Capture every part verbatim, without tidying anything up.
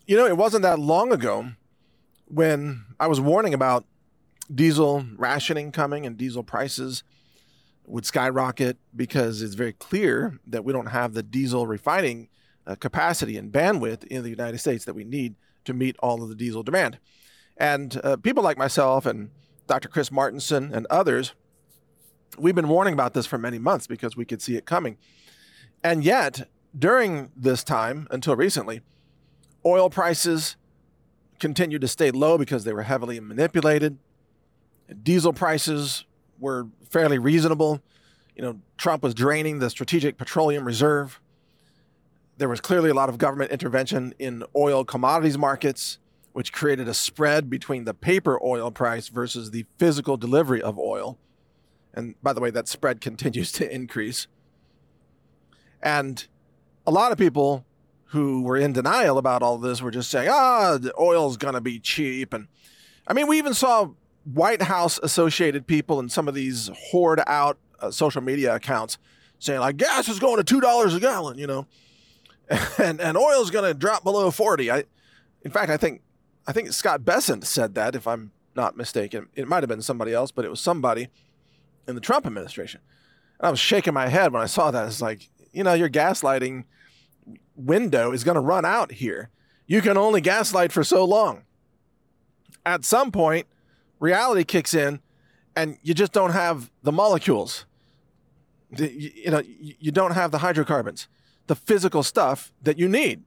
You know, it wasn't that long ago when I was warning about diesel rationing coming and diesel prices would skyrocket because it's very clear that we don't have the diesel refining uh, capacity and bandwidth in the United States that we need to meet all of the diesel demand. And uh, people like myself and Doctor Chris Martenson and others, we've been warning about this for many months because we could see it coming. And yet, during this time, until recently, oil prices continued to stay low because they were heavily manipulated. Diesel prices were fairly reasonable. You know, Trump was draining the Strategic Petroleum Reserve. There was clearly a lot of government intervention in oil commodities markets, which created a spread between the paper oil price versus the physical delivery of oil. And by the way, that spread continues to increase. And a lot of people who were in denial about all this were just saying, ah, the oil's going to be cheap. And I mean, we even saw White House associated people and some of these hoard out uh, social media accounts saying like gas is going to two dollars a gallon, you know, and, and oil's going to drop below forty. I, in fact, I think, I think Scott Bessent said that, if I'm not mistaken. It might've been somebody else, but it was somebody in the Trump administration. And I was shaking my head when I saw that. It's like, you know, your gaslighting window is going to run out here. You can only gaslight for so long. At some point, reality kicks in and you just don't have the molecules. The, you, you know, you don't have the hydrocarbons, the physical stuff that you need.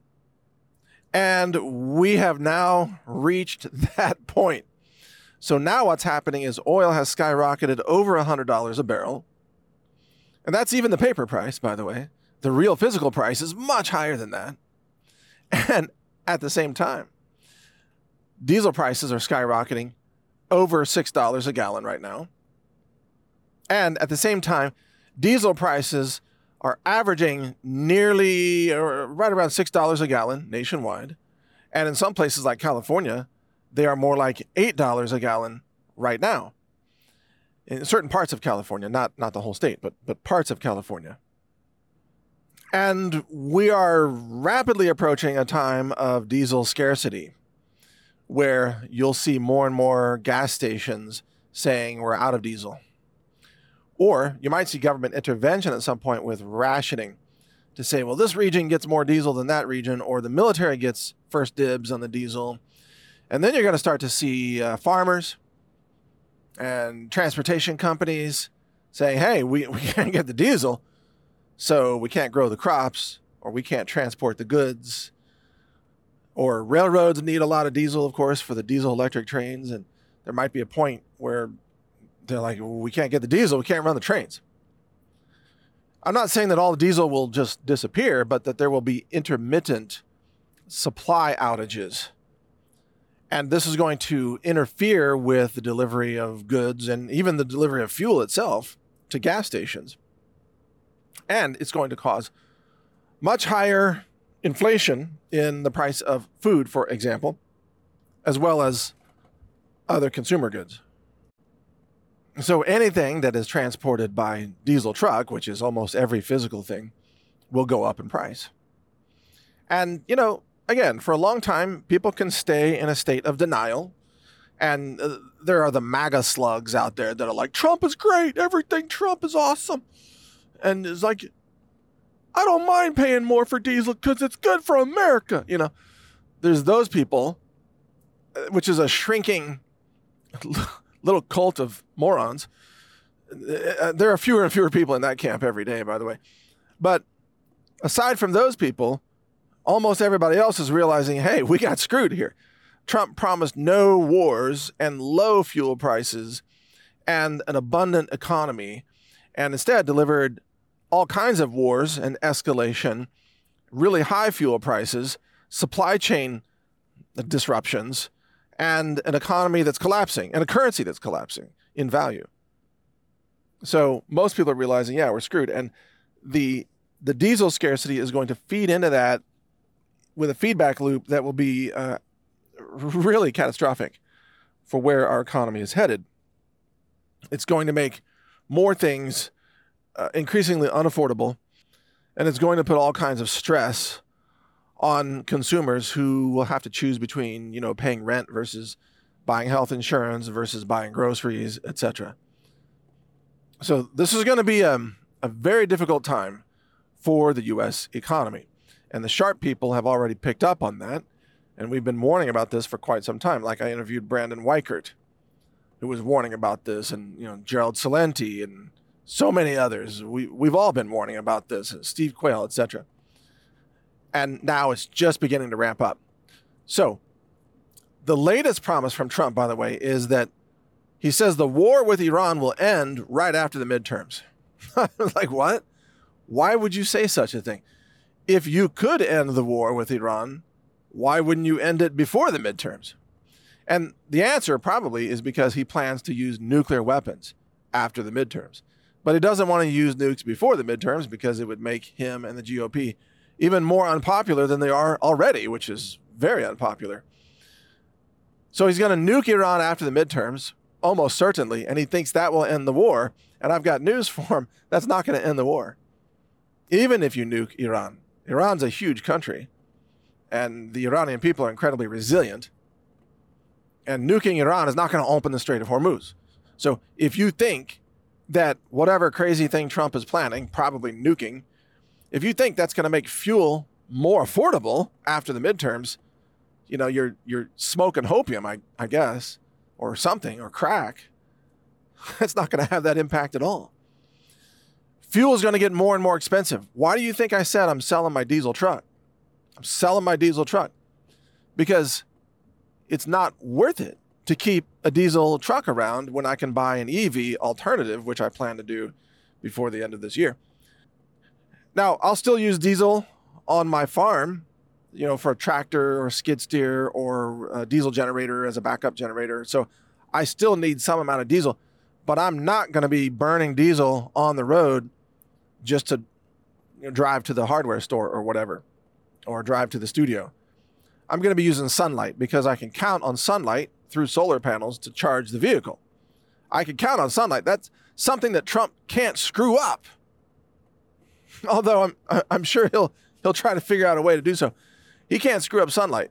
And we have now reached that point. So now what's happening is oil has skyrocketed over one hundred dollars a barrel. And that's even the paper price, by the way. The real physical price is much higher than that. And at the same time, diesel prices are skyrocketing over six dollars a gallon right now. And at the same time, diesel prices are averaging nearly or right around six dollars a gallon nationwide. And in some places like California, they are more like eight dollars a gallon right now. In certain parts of California, not, not the whole state, but, but parts of California. And we are rapidly approaching a time of diesel scarcity where you'll see more and more gas stations saying we're out of diesel. Or you might see government intervention at some point with rationing to say, well, this region gets more diesel than that region, or the military gets first dibs on the diesel. And then you're going to start to see uh, farmers and transportation companies saying, hey, we, we can't get the diesel, so we can't grow the crops, or we can't transport the goods. Or railroads need a lot of diesel, of course, for the diesel electric trains. And there might be a point where they're like, well, we can't get the diesel, we can't run the trains. I'm not saying that all the diesel will just disappear, but that there will be intermittent supply outages. And this is going to interfere with the delivery of goods and even the delivery of fuel itself to gas stations. And it's going to cause much higher inflation in the price of food, for example, as well as other consumer goods. So anything that is transported by diesel truck, which is almost every physical thing, will go up in price. And, you know, again, for a long time, people can stay in a state of denial. And uh, there are the MAGA slugs out there that are like, Trump is great. Everything Trump is awesome. And it's like, I don't mind paying more for diesel because it's good for America. You know, there's those people, which is a shrinking little cult of morons. There are fewer and fewer people in that camp every day, by the way. But aside from those people, almost everybody else is realizing, hey, we got screwed here. Trump promised no wars and low fuel prices and an abundant economy, and instead delivered all kinds of wars and escalation, really high fuel prices, supply chain disruptions, and an economy that's collapsing, and a currency that's collapsing in value. So most people are realizing, yeah, we're screwed. And the the diesel scarcity is going to feed into that with a feedback loop that will be uh, really catastrophic for where our economy is headed. It's going to make more things uh, increasingly unaffordable, and it's going to put all kinds of stress on consumers who will have to choose between, you know, paying rent versus buying health insurance versus buying groceries, et cetera. So this is going to be a, a very difficult time for the U S economy. And the sharp people have already picked up on that. And we've been warning about this for quite some time. Like I interviewed Brandon Weichert, who was warning about this, and, you know, Gerald Celente and so many others. We, we've all been warning about this, Steve Quayle, et cetera. And now it's just beginning to ramp up. So the latest promise from Trump, by the way, is that he says the war with Iran will end right after the midterms. Like, what? Why would you say such a thing? If you could end the war with Iran, why wouldn't you end it before the midterms? And the answer probably is because he plans to use nuclear weapons after the midterms. But he doesn't want to use nukes before the midterms because it would make him and the G O P even more unpopular than they are already, which is very unpopular. So he's going to nuke Iran after the midterms, almost certainly, and he thinks that will end the war. And I've got news for him. That's not going to end the war. Even if you nuke Iran. Iran's a huge country, and the Iranian people are incredibly resilient. And nuking Iran is not going to open the Strait of Hormuz. So if you think that whatever crazy thing Trump is planning, probably nuking, if you think that's going to make fuel more affordable after the midterms, you know, you're you're smoking hopium, I, I guess, or something, or crack. It's not going to have that impact at all. Fuel is going to get more and more expensive. Why do you think I said I'm selling my diesel truck? I'm selling my diesel truck because it's not worth it to keep a diesel truck around when I can buy an E V alternative, which I plan to do before the end of this year. Now, I'll still use diesel on my farm, you know, for a tractor or skid steer or a diesel generator as a backup generator. So I still need some amount of diesel, but I'm not going to be burning diesel on the road just to, you know, drive to the hardware store or whatever, or drive to the studio. I'm going to be using sunlight because I can count on sunlight through solar panels to charge the vehicle. I can count on sunlight. That's something that Trump can't screw up. Although I'm I'm sure he'll he'll try to figure out a way to do so. He can't screw up sunlight.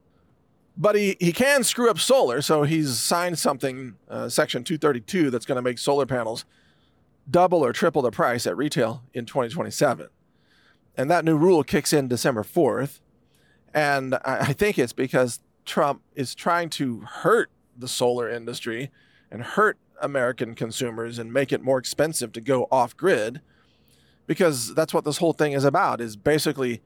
But he, he can screw up solar, so he's signed something, uh, Section two thirty-two, that's going to make solar panels double or triple the price at retail in twenty twenty-seven. And that new rule kicks in December fourth. And I think it's because Trump is trying to hurt the solar industry and hurt American consumers and make it more expensive to go off grid, because that's what this whole thing is about, is basically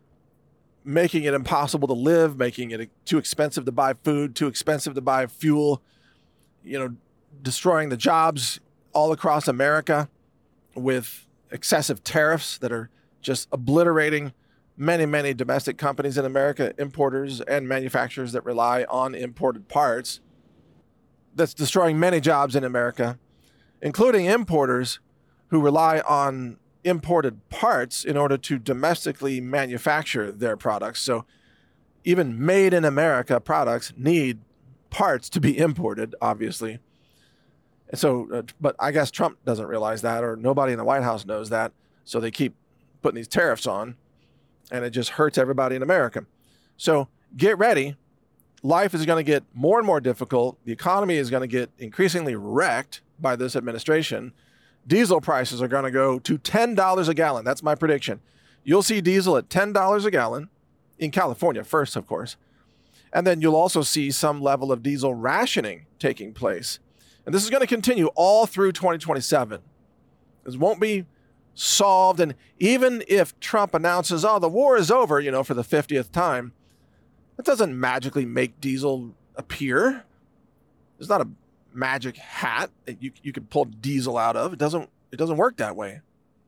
making it impossible to live, making it too expensive to buy food, too expensive to buy fuel, you know, destroying the jobs all across America with excessive tariffs that are just obliterating many, many domestic companies in America, importers and manufacturers that rely on imported parts. That's destroying many jobs in America, including importers who rely on imported parts in order to domestically manufacture their products. So even made in America products need parts to be imported, obviously. And so, uh, but I guess Trump doesn't realize that, or nobody in the White House knows that. So they keep putting these tariffs on, and it just hurts everybody in America. So get ready. Life is going to get more and more difficult. The economy is going to get increasingly wrecked by this administration. Diesel prices are going to go to ten dollars a gallon. That's my prediction. You'll see diesel at ten dollars a gallon in California first, of course. And then you'll also see some level of diesel rationing taking place. And this is going to continue all through twenty twenty-seven. This won't be solved. And even if Trump announces, oh, the war is over, you know, for the fiftieth time, that doesn't magically make diesel appear. There's not a magic hat that you, you could pull diesel out of. It doesn't, it doesn't work that way.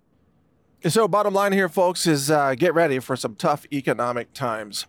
And so bottom line here, folks, is uh, get ready for some tough economic times.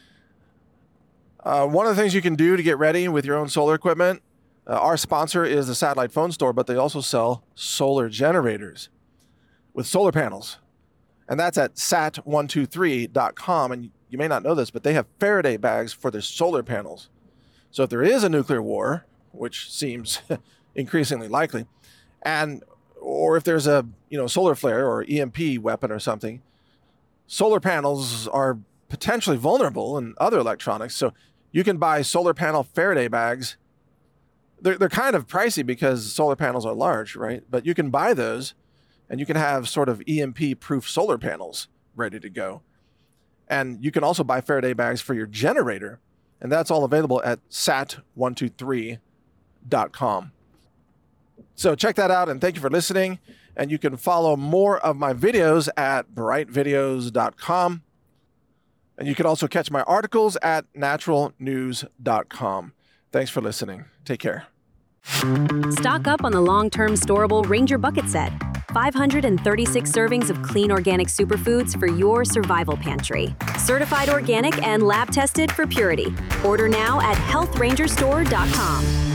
Uh, one of the things you can do to get ready with your own solar equipment, uh, our sponsor is the Satellite Phone Store, but they also sell solar generators with solar panels. And that's at sat one two three dot com. And you may not know this, but they have Faraday bags for their solar panels. So if there is a nuclear war, which seems increasingly likely, and or if there's a, you know, solar flare or E M P weapon or something, solar panels are potentially vulnerable in other electronics. So you can buy solar panel Faraday bags. They're, they're kind of pricey because solar panels are large, right? But you can buy those and you can have sort of E M P-proof solar panels ready to go. And you can also buy Faraday bags for your generator. And that's all available at sat one two three dot com. So check that out, and thank you for listening. And you can follow more of my videos at bright videos dot com. And you can also catch my articles at natural news dot com. Thanks for listening. Take care. Stock up on the long-term storable Ranger Bucket Set. five hundred thirty-six servings of clean organic superfoods for your survival pantry. Certified organic and lab tested for purity. Order now at health ranger store dot com.